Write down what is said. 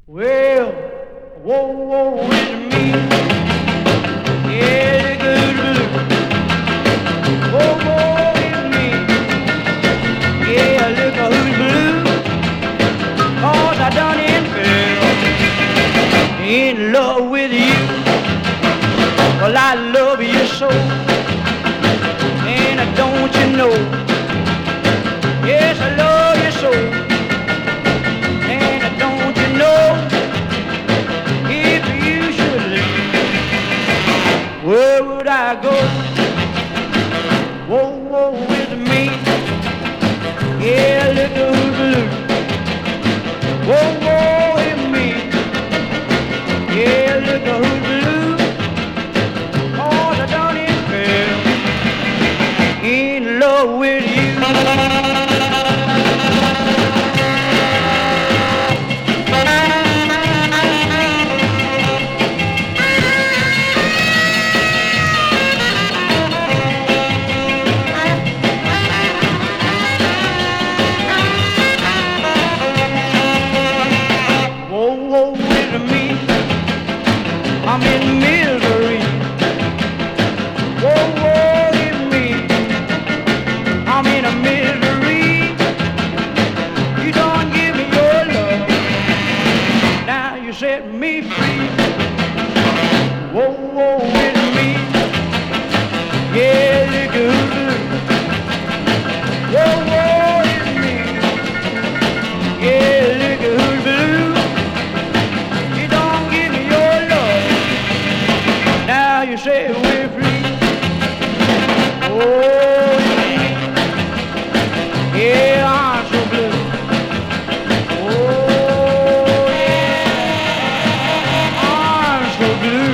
Well, whoa, whoa, with me. Yeah, the good blue. Whoa, whoa, with me. Yeah, look who's blue. 'Cause I done in love with you. Well, I love you so. And don't you know? Yes, I love you so. And don't you know? If you should leave, where would I go? Whoa, whoa, with me. Yeah, look who's blue. Whoa, whoa, with me. Yeah, look who's blue. Oh, I done in love with you. Whoa, whoa, with me, I'm in misery. Whoa, whoa, with me, I'm in a misery. You don't give me your love, now you set me free. Whoa, whoa, with me, yeah, look who's blue. Whoa, whoa, with me, yeah, look who's blue. You don't give me your love, now you say we're free. Oh, yeah, I'm so blue. Oh, yeah, I'm so blue.